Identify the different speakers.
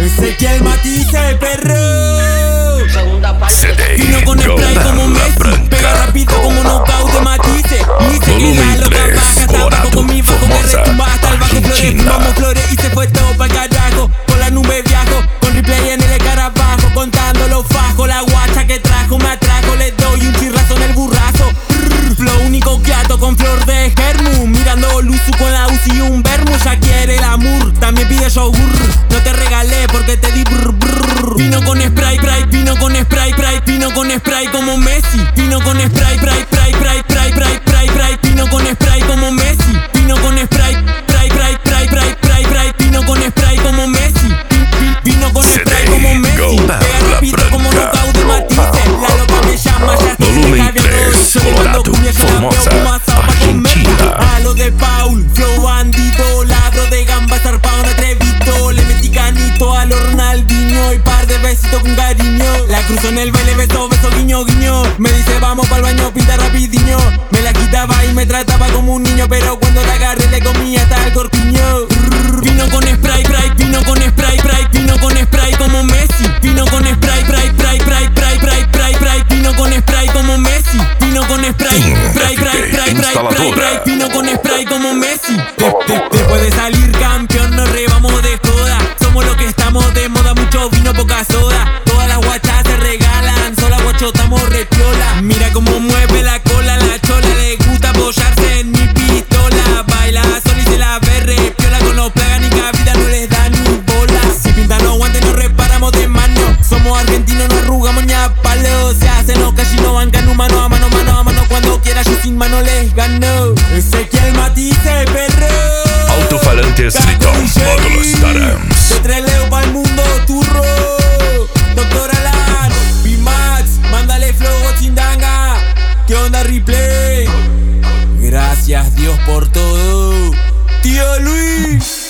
Speaker 1: Ezequiel Matisse, perro.
Speaker 2: CD,
Speaker 1: Vino con spray como Messi, pega rápido como knockout de Matisse. Y se queda loca, baja hasta abajo con mi bajo que retumba hasta el bajo. Flores, fumamos flores y se fue todo pa'l carajo. Con la nube viajo, con replay en el escarabajo, contando los fajos, la guacha que trajo me atrajo. Le doy un chirrazo en el burrazo. Flow único quiato con flor de germu, mirando Luzu con la Uzi y un vermu. Ya quiere el amor, también pide yogur. No te regalé porque te di brr brr. Vino con spray, spray, vino con spray, spray, vino con spray como Messi. Vino con spray, spray, spray, spray, spray, spray, spray, spray, vino con spray como Messi. Vino con spray, spray, spray, spray, spray, spray, spray, vino con spray como Messi. Vino con spray como Messi, pega rápido como knockout de Matisse. La loca me llama, ya se
Speaker 2: Volumen 3, Colorado, Formosa, Argentina.
Speaker 1: A lo de Paul, flow bandido, ladro de gamba, zarpado, un atrevido. Le metí canito a lo Ronaldinho y par de besitos con cariño. La cruzo en el baile, beso, beso, guiño, guiño. Me dice vamos pa'l baño, pinta rapidiño. Me la quitaba y me trataba como un niño, pero cuando la agarré le comía hasta el corpiño. Vino con spray, spray, vino con spray, spray, vino con spray como Messi. Vino con spray, spray, spray, spray, spray, spray, spray, spray, vino con spray como Messi. Vino con spray, spray, spray, spray, spray, spray, vino con spray como Messi. Después de salir campeón nos rebamos de joda. Somos los que estamos de moda, mucho vino, poca soda. Todas las guachas se regalan, sola guachotamos repiola. Mira cómo mueve la cola, la chola le gusta apoyarse en mi pistola. Baila sola y se la ve repiola, con los plagas ni cabida no les da ni bola. Si pintan los guantes nos reparamos de mano. Somos argentinos, no arrugamos ni a palo. Se hacen los callinos, bancan un mano a mano, mano a mano. Cuando quiera yo sin mano les gano. Ezequiel Matisse, perro.
Speaker 2: Altofalantes Triton, módulos Tarams.
Speaker 1: De Trelew pa'l mundo, turro. Doctor Alan, B-Max, mándale flow, chindanga. ¿Qué onda, replay? Gracias Dios por todo. Tío Luis.